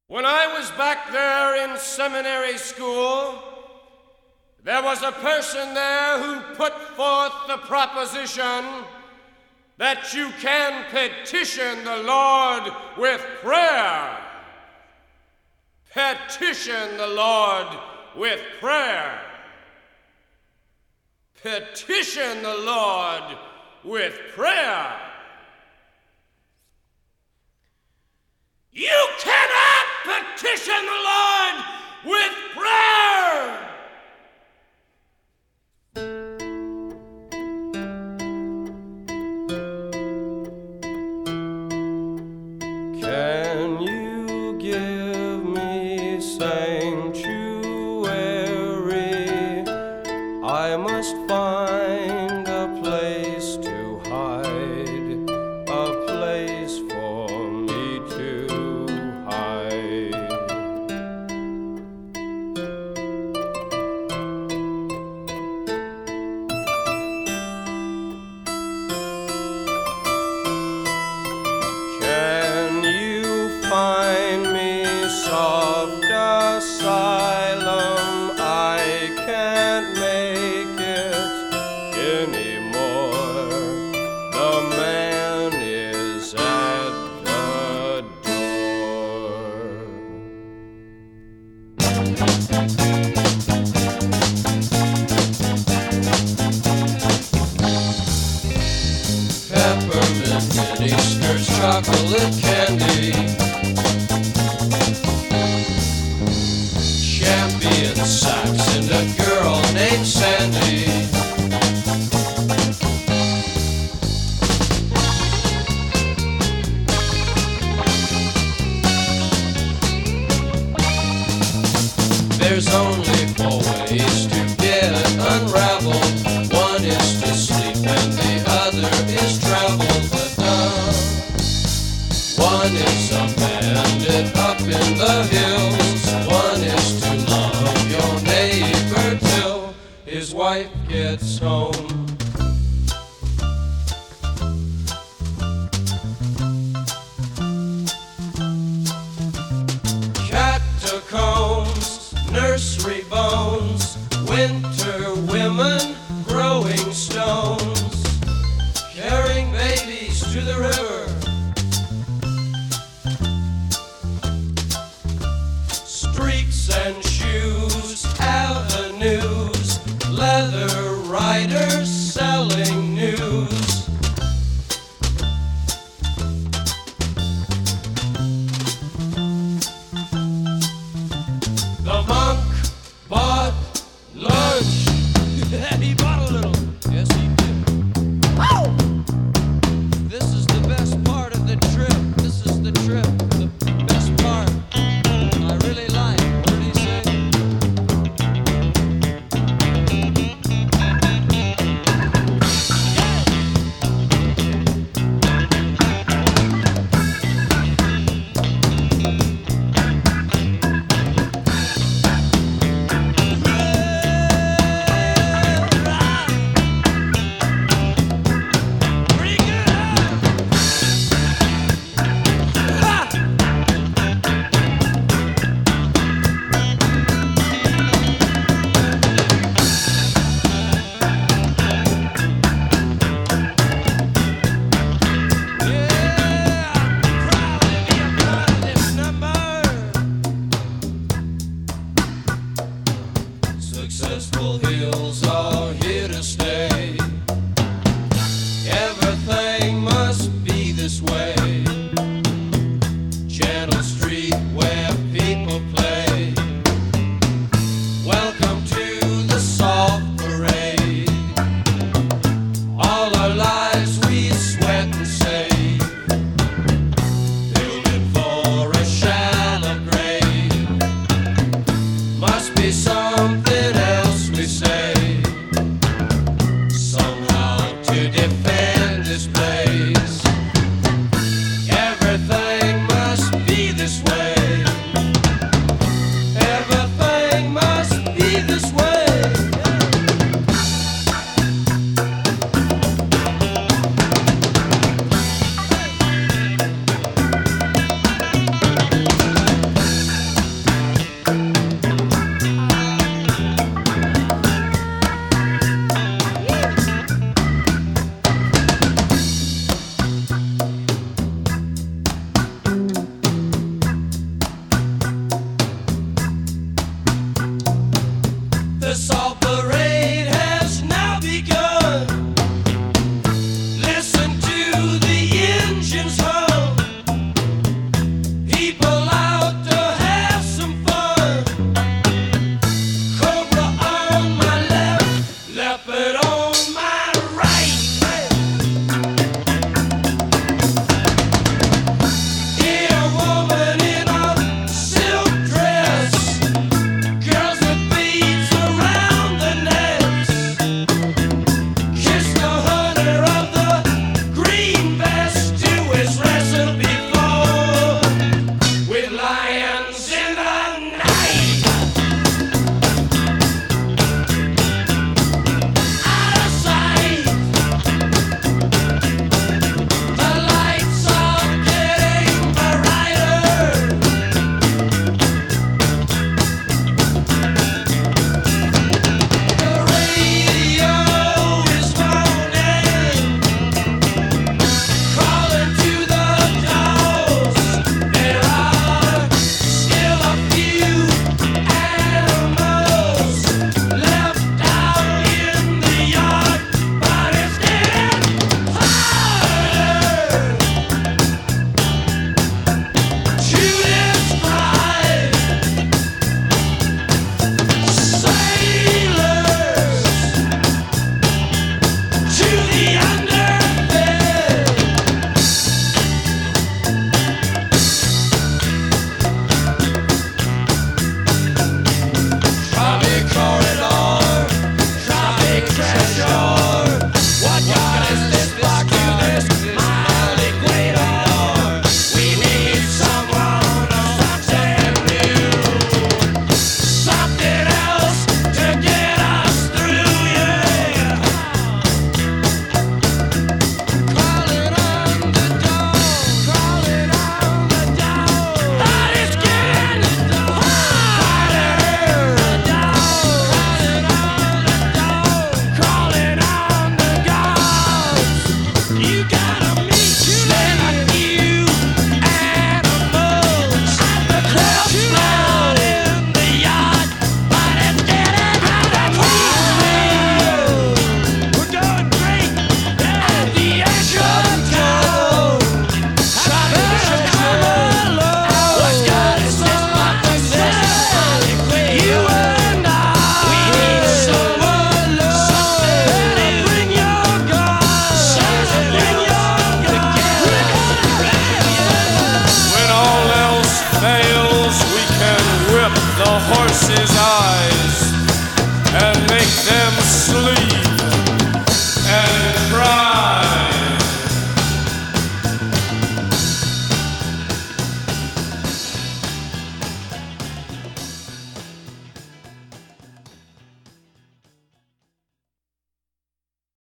When I was back there in seminary school, there was a person there who put forth the proposition that you can petition the Lord with prayer. Petition the Lord with prayer. Petition the Lord with prayer. You cannot petition the Lord with prayer. Can you give me sanctuary? I must find a place to hide, a place for me to hide. Can you find me soft asylum? I can't make it anymore. The man is at the door. Peppermint mini skirts, chocolate candy, champion socks, and a girl named Sandy. There's only 4 ways to get unraveled. One is to sleep and the other is travel. But one is a bandit up in the hills. One is to love your neighbor till his wife gets home. Catacombs, nursery bones, winter women, growing stones, carrying babies to the river, streets and shoes, avenues, leather riders selling news. The monk bought lunch. He bought a little. Yes, he did. Oh! This is the best part of the trip. This is the trip. The best part. I really like. What did he say? Successful hills are here to stay. Everything must be this way. Channel Street where people play. Welcome to the soft parade. All our lives we sweat and save, building for a shallow grave. Must be something else we say. them sleep.